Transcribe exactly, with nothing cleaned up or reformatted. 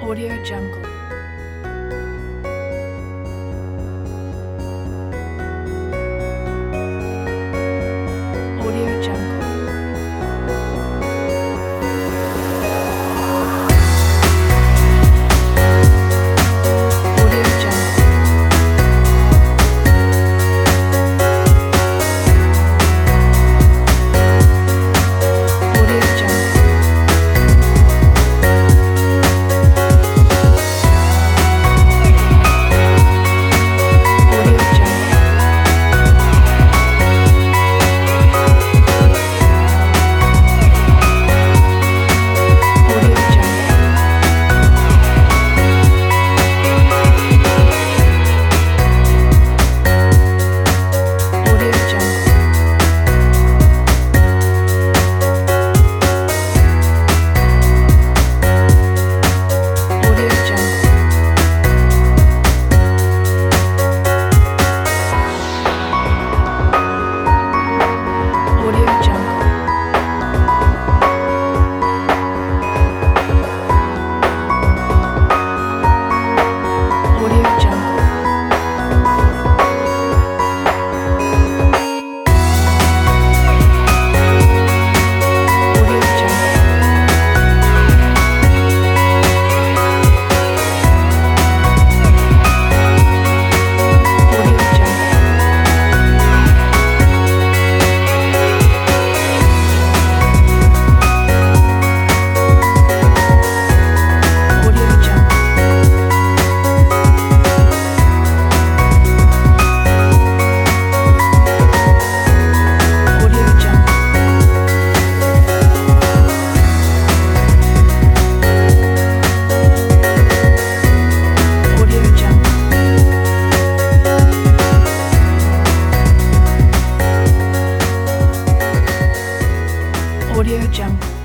Audio Jungle. Audio Jungle. Audio Jungle. Audio Jungle. Audio Jungle. Audio Jungle. Audio Jungle. Audio Jungle. Audio Jungle. Audio Jungle. Audio Jungle. Audio Jungle. Audio Jungle. Audio Jungle. Audio Jungle. Audio Jungle.